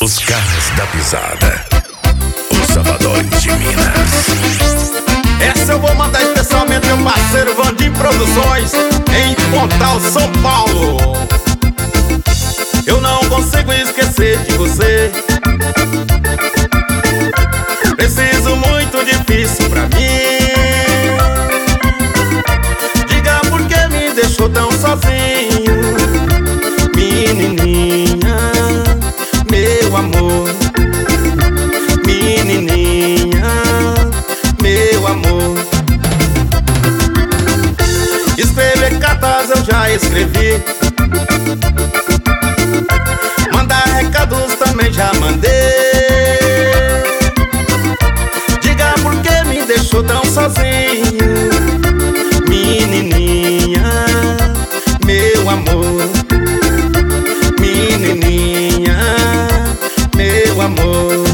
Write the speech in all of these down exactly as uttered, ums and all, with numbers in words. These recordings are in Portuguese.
Os caras da pisada, os Sabadões de Minas. Essa eu vou mandar especialmente meu parceiro Vandim Produções, em Pontal, São Paulo. Eu não consigo esquecer de você. Preciso muito difícil pra mim. Diga por que me deixou tão sozinho, menininha, meu amor. Menininha, meu amor. Escrever cartas eu já escrevi, mandar recados também já mandei. Diga por que me deixou tão sozinho, menininha, meu amor. Menininha, meu amor.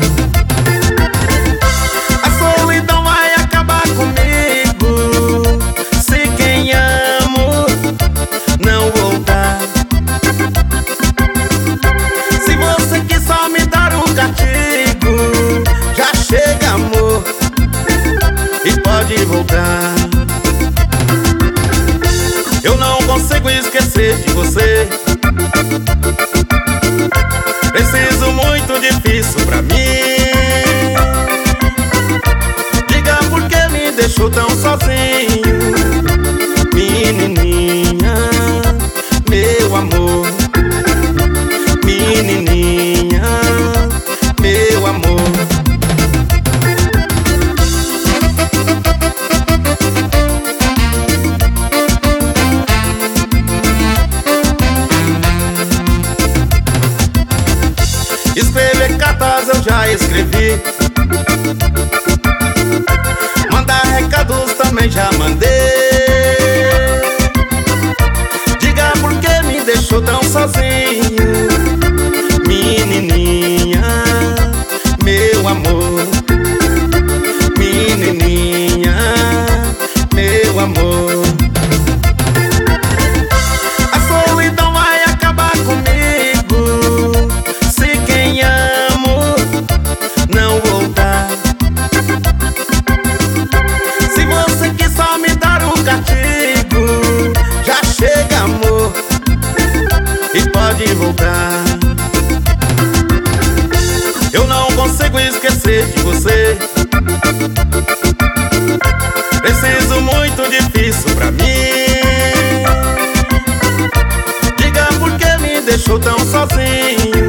A solidão vai acabar comigo se quem amo não voltar. Se você quis só me dar um castigo, já chega, amor, e pode voltar. Eu não consigo esquecer de você. Preciso muito difícil pra mim. Diga por que me deixou tão sozinho, menininha, meu amor. Menininha, meu amor. Escrever cartas eu já escrevi, mandar recados também já mandei. Diga por que me deixou tão sozinho, menininha, meu amor. Menininha, meu amor. A solidão vai acabar comigo se quem amo não voltar. Se você quis só me dar um castigo, já chega, amor, e pode voltar. Eu não consigo esquecer de você. Preciso muito difícil pra mim. Diga por que me deixou tão sozinho,